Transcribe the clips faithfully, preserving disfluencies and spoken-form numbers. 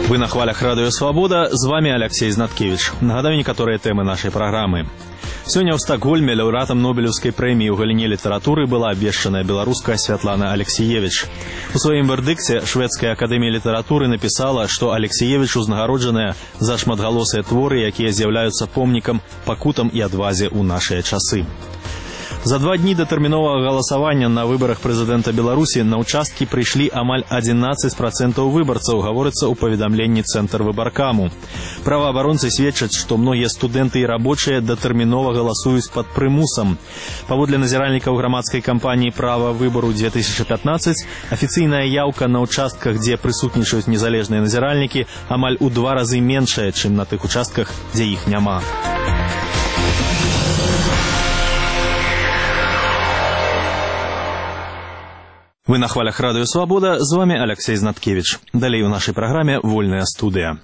Вы на хвалях Радио Свобода, з вами Алексей Знаткевич. Нагадаю некаторыя тэмы нашай праграмы. Сёння ў Стокгольме лаўрэатам Нобелеўскай прэміі ў галіне літаратуры была абвешчаная беларуска Святлана Алексіевіч. У сваім вердыкце Шведская акадэмія літаратуры напісала, што Алексіевіч узнагароджаная за шматгалосыя творы, якія з'яўляюцца помнікам пакутам і адвазе ў нашыя часы. За два дні да тэрміновага галасавання на выбарах прэзідэнта Беларусі на ўчасткі прыйшлі амаль адзінаццаць працэнтаў выбарцаў, гаворыцца ў паведамленні Цэнтр выбаркаму. Праваабаронцы сведчаць, што многія студэнты і рабочыя датэрмінова галасуюць пад прымусам. Паводле назіральнікаў грамадскай кампаніі «Права выбару две тысячи пятнадцать» афіцыйная яўка на ўчастках, дзе прысутнічаюць незалежныя назіральнікі, амаль у два разы меншая, чым на тых участках, дзе іх няма. Вы на хвалях Радио Свобода, з вами Алексей Знаткевич. Далей у нашай праграме «Вольная студыя».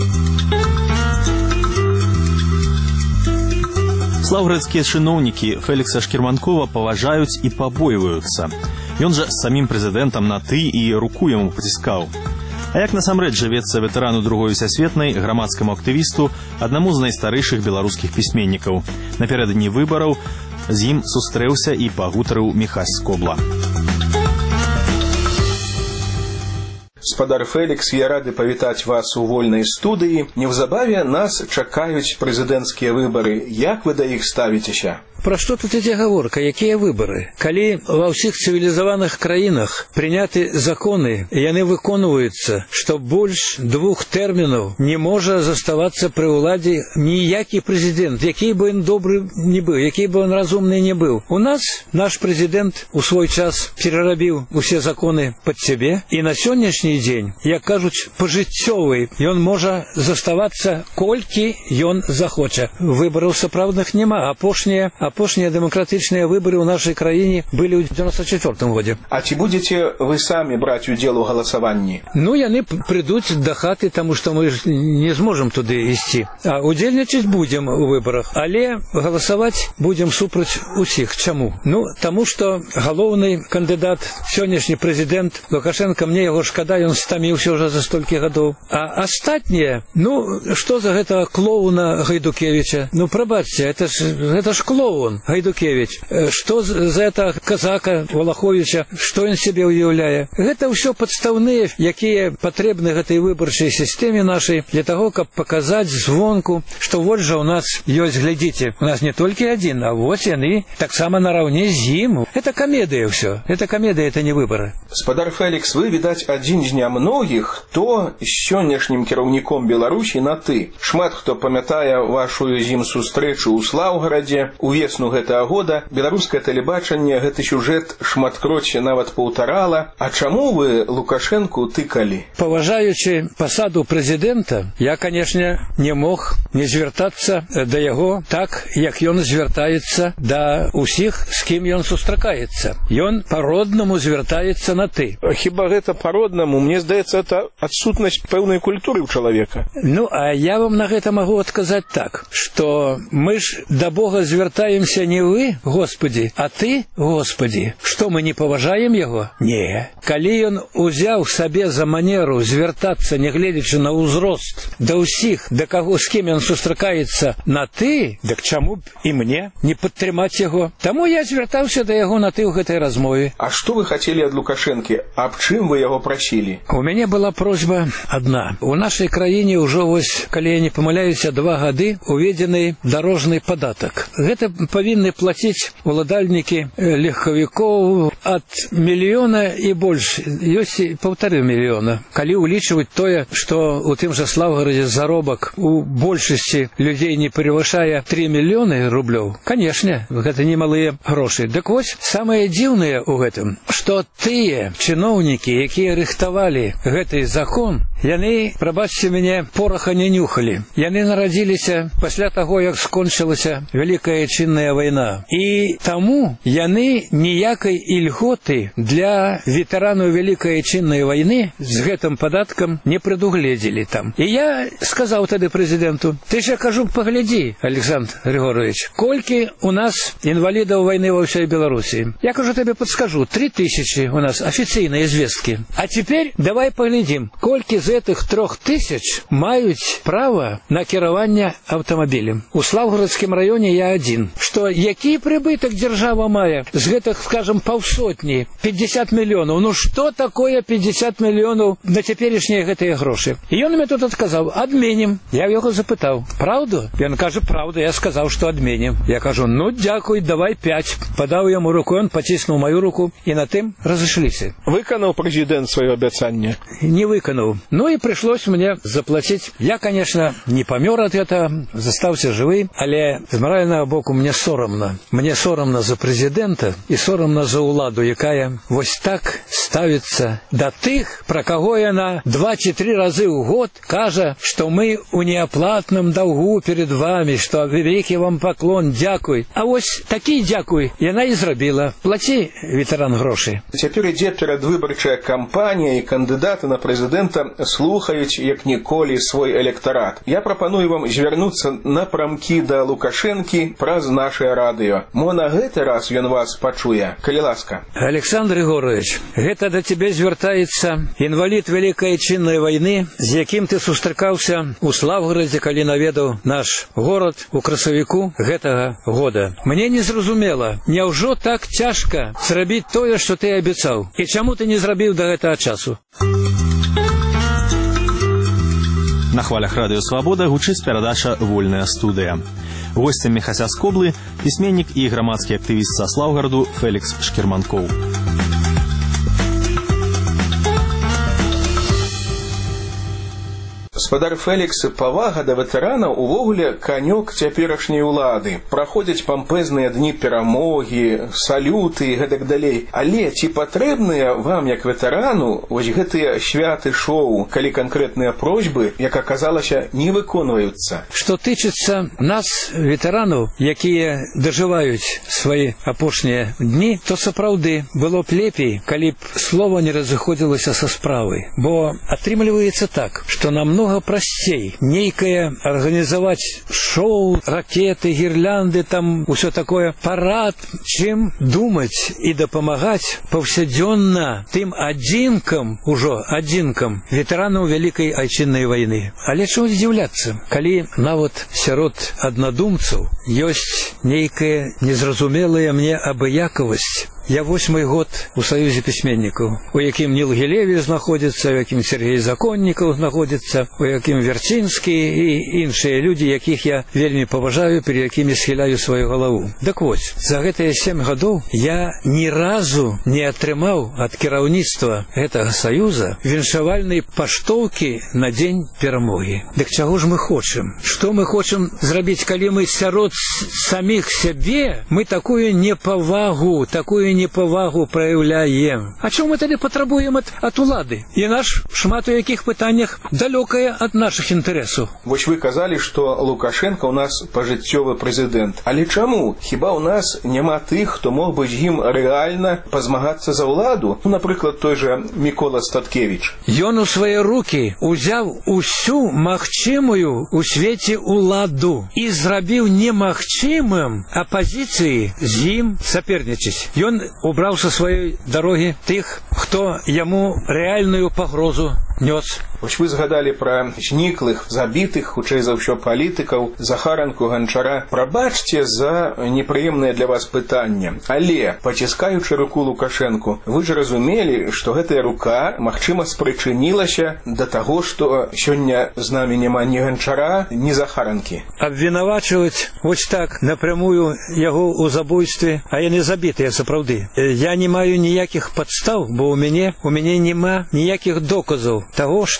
Слаўградскія чыноўнікі Фелікса Шкірманкова паважаюць і пабойваюцца. Ён жа з самім прэзідэнтам на «ты» і руку яму паціскаў. А як насамрэч жывецца ветэрану Другой сусветнай, грамадскаму актывісту, аднаму з найстарэйшых беларускіх пісьменнікаў. Напярэдадні выбараў з ім сустрэўся і пагутарыў Міхась Скобла. Гаспадар Фелікс, я рады павітаць вас у вольнай студыі. Неўзабаве нас чакаюць прэзідэнцкія выбары. Як вы да іх ставіцеся? Пра што тут ідзе гаворка? Якія выбары? Калі ва ўсіх цывілізаваных краінах прыняты законы, яны выконваюцца, што больш двух тэрмінаў не можа заставацца пры ўладзе ніякі прэзідэнт, які бы ён добры не быў, які бы ён разумны не быў. У нас наш прэзідэнт у свой час перарабіў усе законы пад сябе, і на сённяшні дзень, як кажуць, пажыццёвы, ён можа заставацца колькі ён захоча. Выбараў сапраўдных няма. Апошнія Апошнія дэмакратычныя выбары ў нашай краіне былі ў дзевяносто четвёртым годзе. А ці будзеце вы самі браць удзел у галасаванні? Ну, яны прыйдуць да хаты, таму што мы ж не зможам туды ісці. А удзельнічаць будзем у выбарах, але галасаваць будзем супраць усіх. Чаму? Ну, таму што галоўны кандыдат, сённяшні прэзідэнт Лукашенко, мне яго шкада, ён стаміўся ўжо за столькі гадоў. А астатнія, ну, што за гэтага клоуна Гайдукевіча? Ну, прабачце, гэта ж, гэта ж клоун. Гайдукевич, што за это казака Валаховича, што ён себе уяўляе? Гэта ўсё падстаўныя, якія патрэбны гэтай выбарчай сістэме нашай для таго, каб паказаць звонку, што вось жа ў нас ёсць, глядзіце, у нас не толькі адзін, а вось яны таксама нараўне з ім. Это камедыя ўсё. Это камедыя, это не выбары. Гаспадар Фелікс, вы, відаць, адзін з нямногіх, хто з сённяшнім кіраўніком Беларусі на «ты». Шмат хто памятае вашу з ім сустрэчу ў Слаўгарадзе, у весну гэтага года. Беларускае тэлебачанне гэты сюжэт шматкроць нават паўтарала. А чаму вы Лукашэнку тыкалі? Паважаючы пасаду прэзідэнта, я, канешне, не мог не звяртацца да яго так, як ён звяртаецца да ўсіх, з кім ён сустракаецца. Ён па-роднаму звяртаецца на «ты». Хіба гэта па-роднаму? Мне здаецца, это адсутнасць пэўнай культуры ў чалавека. Ну, а я вам на гэта магу адказаць так, што мы ж да Бога звяртаемся не вы, Господи, а ты, Господи. Што, мы не паважаем яго? Не. Калі ён узяў сабе за манеру звяртацца, нягледзячы на ўзрост, да ўсіх, да каго, з кім ён сустракаецца на «ты», дык чаму б і мне не падтрымаць яго? Таму я звяртаўся да яго на «ты» ў гэтай размове. А што вы хацелі ад Лукашэнкі? Аб чым вы яго прасілі? У мяне была просьба адна. У нашай краіне ўжо вось, калі я не памыляюся, два гады уведзены дарожны падатак. Гэта павінны плаціць уладальнікі легкавікоў ад мільёна і больш, ёсць і паўтары мільёна. Калі ўлічваць тое, што ў тым жа Слаўгарадзе заробак у большасці людзей не перавышае тры мільёны рублёў, канешне, гэта немалыя грошы. Дык вось, самае дзіўнае ў гэтым, што тыя чыноўнікі, якія рыхтавалі гэты закон, яны, прабачце мяне, пораха не нюхалі. Яны нарадзіліся пасля таго, як скончылася вялікая чынная агрэсіўная вайна. І таму яны ніякай ільготы для ветэранаў Вялікай Айчыннай вайны з гэтым падаткам не прадугледзелі там. І я сказаў тады прэзідэнту: ты ж, я кажу, паглядзі, Александр Григорович, колькі у нас інвалідаў вайны ва ўсёй Беларусі. Я кажу, табе подскажу, три тысячи у нас офіцыйныя звесткі. А теперь давай паглядзім, колькі з гэтых трох тысяч маюць права на кіраванне аўтамабілем. У Слаўгородскім раёне я адзін. Што які прыбытак дзяржава мае з гэтых, скажем, паўсотні, пятьдесят мільёнаў. Ну што такое пятьдесят мільёнаў на цяперашнія гэтыя грошы? І ён мне тут адказаў: адменім. Я яго запытаў: правду? Ён кажа: правда. Я сказаў, што адменім. Я кажу: ну дзякуй, давай пять. Падаў яму руку, ён паціснуў маю руку, і на тым разышліся. Выканаў прэзідэнт сваё абяцанне? Не выканаў. Ну і прыйшлось мне заплаціць. Я, конечно, не памёр ад гэта, застаўся жывы, але з маральнага боку мне сорамна. Мне сорамна за прэзідэнта і сорамна за ўладу, якая вось так ставіцца да тых, пра каго яна два ці тры разы ў год кажа, што мы ў неаплатным даўгу перед вами, што вялікі вам паклон, дзякуй. А вось такі дзякуй яна і зрабіла. Плаці, ветэран, грошы. Цяпер ідзе перадвыбарчая кампанія, і кандыдаты на прэзідэнта слухаюць як ніколі свой электарат. Я прапаную вам звярнуцца напрамкі да Лукашэнкі праз нашае радыё. Мо на гэты раз ён вас пачуе, калі ласка. Александр Егорович, гэта да цябе звяртаецца інвалід Вялікай Айчыннай вайны, з якім ты сустракаўся у Слаўгарадзе, калі наведаў наш горад у красавіку гэтага года. Мне не зразумела, няўжо так цяжка зрабіць тое, што ты абяцаў? І чаму ты не зрабіў да гэтага часу? На хвалях радыё «Свабода» гучыць перадача «Вольная студыя». Госцямі Хася Скоблы пісьменнік і грамадскі актывіст са Слаўгараду Фелікс Шкірманкоў. Гаспадар Фелікс, павага да ветэранаў увогуле канёк цяперашняй улады. Праходзяць пампэзныя дні перамогі, салюты і гэтак далей. Але ці патрэбныя вам, як ветэрану, вось гэтыя святы-шоу, калі канкрэтныя просьбы, як аказалася, не выконваюцца? Што тычыцца нас, ветэранаў, якія дажываюць свае апошнія дні, то сапраўды было б лепей, калі б слова не разыходзілася са справы. Бо атрымліваецца так, што намного прасцей нейкае арганізаваць шоу, ракеты, гірлянды, там усё такое, парад, чым думаць і дапамагаць паўсядзённа тым адзінкам, ужо адзінкам ветэранаў Вялікай Айчыннай вайны. Але чого здзіўляцца, калі нават сярод аднадумцаў ёсць нейкая незразумелая мне абыякавасць. Я восьмы год у Саюзе пісьменнікаў, у якім Ніл Гілеві знаходзіцца, у якім Сергей Законнікаў знаходзіцца, у якім Вярцінскі і іншыя людзі, якіх я вельмі паважаю, перед якімі схіляю сваю галаву. Так вось, за гэтыя сем гадоў я ні разу не атрымаў ад кіраўніцтва гэтага Саюза віншавальнай паштоўкі на дзень перамогі. Дык чаго ж мы хочам? Што мы хочам зрабіць, калі мы сярод саміх сябе мы такую непавагу, такую непавагу праяўляем? А чому мы тады патрабуем ад, ад улады? І наш шмат у якіх пытаннях далёкае ад нашых інтарэсаў. Вось вы казалі, што Лукашенко ў нас пажыццёвы прэзідэнт. Але чаму? Хіба ў нас няма тых, хто мог бы з ім рэальна пазмагацца за ўладу? Ну, напрыклад, той жа Мікола Статкевіч. Ён у свае рукі узяў усю магчымую у свеце ўладу і зрабіў немагчымым апазіцыі з ім сапернічаць. Ён убраў са сваёй дарогі тых, хто яму рэальную пагрозу нёс. Вось вы згадалі пра зніклых, забітых, хутчэй за ўсё палітыкаў, Захаранку, Ганчара. Прабачце за непрыемнае для вас пытанне. Але, паціскаючы руку Лукашэнку, вы ж разумелі, што гэтая рука, магчыма, спрычынілася да таго, што сёння з намі няма ні Ганчара, ні Захаранкі. Абвінавачваць вось так напрямую яго ў забойстве, а яны забітыя сапраўды. Я не маю ніякіх падстаў, бо ў мяне у мяне няма ніякіх доказаў таго, што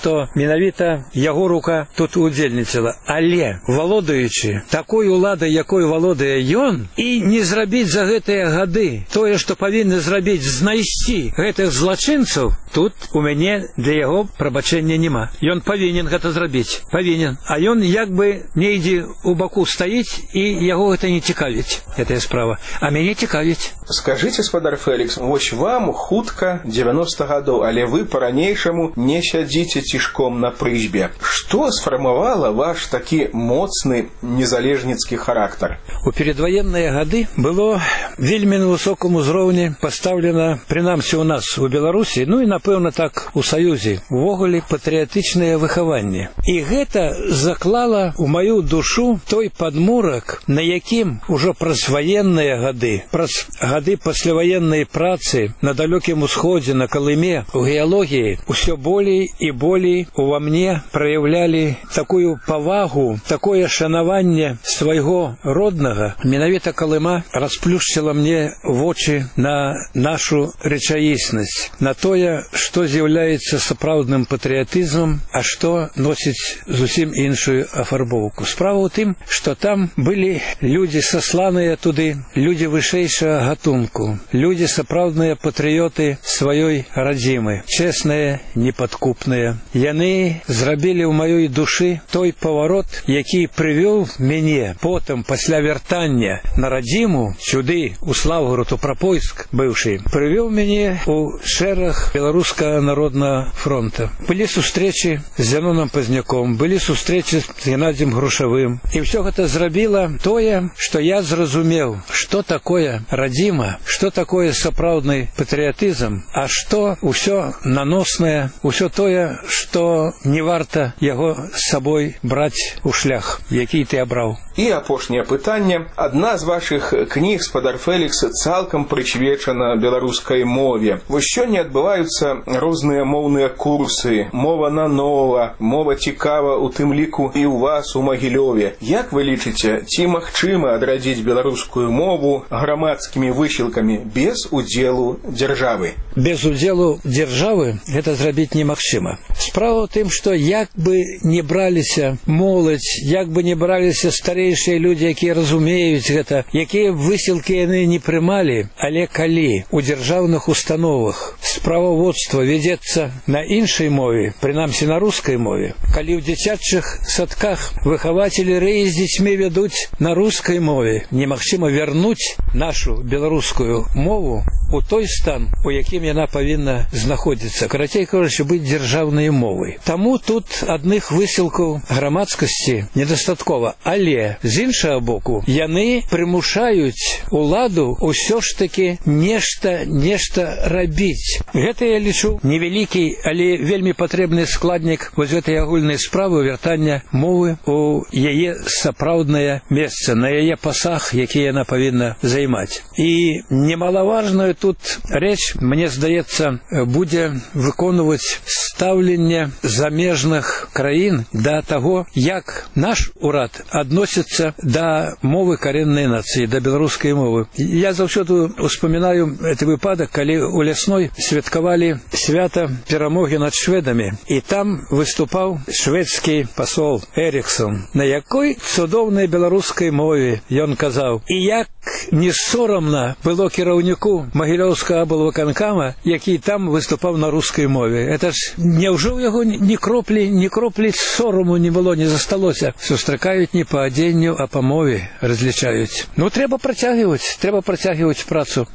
што менавіта яго рука тут удзельнічала. Але, валодаючы такой уладай, якой валодае ён, і не зрабіць за гэтыя гады тое, што павінны зрабіць, знайсці гэтых злачынцаў, тут у мяне для яго прабачэння няма. Ён павінен гэта зрабіць. Павінен. А ён як бы недзе у баку стаіць, і яго гэта не цікавіць, гэтая справа. А мяне цікавіць. Скажыце, спадар Фелікс, вось вам хутка дзевяноста гадоў, але вы па-ранейшаму не сядзіце цішком на прызбе. Што сфармавала ваш такі моцны незалежніцкі характар? У перадваенныя гады было вельмі на высокім узроўні пастаўлена, прынамсі ў нас у Беларусі, ну і напэўна так у Саюзе, увогуле патрыятычнае выхаванне. І гэта заклала ў маю душу той падмурак, на якім ужо праз ваенныя гады, праз гады пасляваеннай працы на далёкім усходзе, на Калыме, у геалогіі, усё болей і болей ува мне праяўлялі такую павагу, такое шанаванне свайго роднага. Менавіта Калыма расплюшчыла мне вочы на нашу рэчаіснасць, на тое, што з'яўляецца сапраўдным патрыятызмам, а што носіць зусім іншую афарбоўку. Справа ў тым, што там былі людзі сасланыя туды, людзі вышэйшага гатунку, людзі сапраўдныя патрыёты сваёй радзімы, чэсныя, непадкупныя. Яны зрабілі ў маёй душы той паварот, які прывёў мяне потым, пасля вяртання на радзіму, сюды, у Слаўгарод, у Прапойск быўшы, прывёў мяне у шэраг Беларускага народнага фронта. Былі сустрэчы з Зяноном Пазняком, былі сустрэчы з Геннадзем Грушавым. І ўсё гэта зрабіла тое, што я зразумеў, што такое радзіма, што такое сапраўдны патрыятызм, а што ўсё наноснае, ўсё тое, што не варта яго з сабой браць у шлях, які ты абраў. І апошняе пытанне. Адна з вашых кніг, спадар Фелікс, цалкам прысвечана беларускай мове. Вось сёння адбываюцца розныя моўныя курсы, мова нанова, мова цікава, у тым ліку і ў вас у Магілёве. Як вы лічыце, ці магчыма адрадзіць беларускую мову грамадскімі высілкамі без удзелу дзяржавы? Без удзелу дзяржавы гэта зрабіць немагчыма. Справа ў тым, што як бы не браліся моладзь, як бы не браліся старэйшыя людзі, якія разумеюць гэта, якія высілкі яны не прымалі, але калі у дзяржаўных установах справаводства вядзецца на іншай мове, прынамсі на рускай мове, калі ў дзіцячых садках выхавацелі рэі з дзецьмі вядуць на рускай мове, немагчыма вярнуць нашу беларускую мову у той стан, у якім яна павінна знаходзіцца, карацей кажучы, быць дзяржаўнай мовай. Таму тут адных высілкаў грамадскасці недастаткова, але з іншага боку яны прымушаюць уладу ўсё ж такі нешта нешта рабіць. Гэта я лічу невялікі, але вельмі патрэбны складнік вось гэтай агульнай справы вяртання мовы у яе сапраўднае месца, на яе пасаг, які яна павінна займаць. І немалаважную тут рэч, мне здаецца, будзе выконваць стаўленне замежных краін да таго, як наш урад адносіцца да мовы карэннай нацыі, да беларускай мовы. Я заўсёды успамінаю гэты выпадак, калі у Лясной святкавалі свята перамогі над шведамі, і там выступаў шведскі пасол Эріксон. На якой цудоўнай беларускай мове ён казаў. І як не сорамна было кіраўніку Магілёўскага аблвыканкама, які там выступаў на рускай мове. Это ж няўжо ў яго ні кроплі, ні кроплі сораму не было, не засталося. Сустракаюць не па адзенню, а па мове разлічаюць. Ну, трэба працягваць, трэба працягваць працу.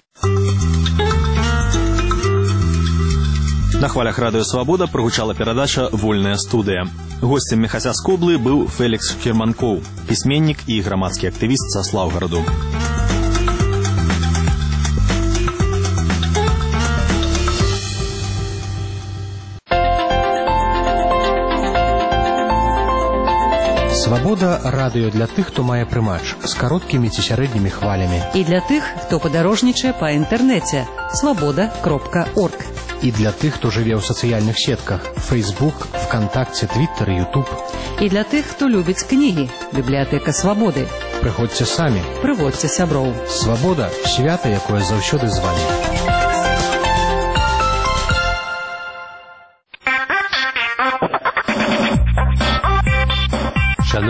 На хвалях радыё «Свабода» прагучала перадача «Вольная студыя». Госцем Міхася Скоблы быў Фелікс Ферманкоў, пісьменнік і грамадскі актывіст са Слаўгараду. Свабода радыё для тых, хто мае прымач з кароткімі ці сярэднімі хвалямі. І для тых, хто падарожнічае па інтэрнэце. свабода кропка орг. І для тых, хто жыве ў сацыяльных сетках: Facebook, ВКонтакце, Твиттер, Ютуб. І для тых, хто любіць кнігі. Бібліятэка Свабоды. Прыходзьце самі. Прыводзьце сяброў. Свабода – свята, якое заўсёды з вамі.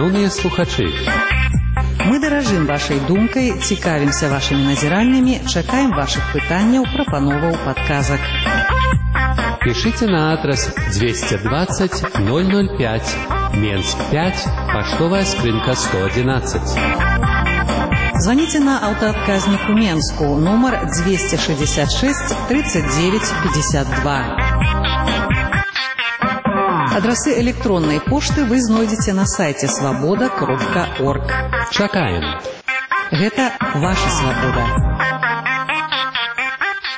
Шановные слухачи, Мы даражым вашай думкай, цікавімся вашымі назіраннямі, чакаем вашых пытанняў, прапановаў, падказак. пишите на адрес двести двадцать ноль ноль пять, Менск пять, поштовая скрынка сто одиннадцать. Звоните на аўтаадказнік у Менску, нумар двести шестьдесят шесть тридцать девять пятьдесят два. Адрасы электронной пошты вы знойдзеце на сайте свобода кропка орг. Чакаем. Гэта ваша свабода.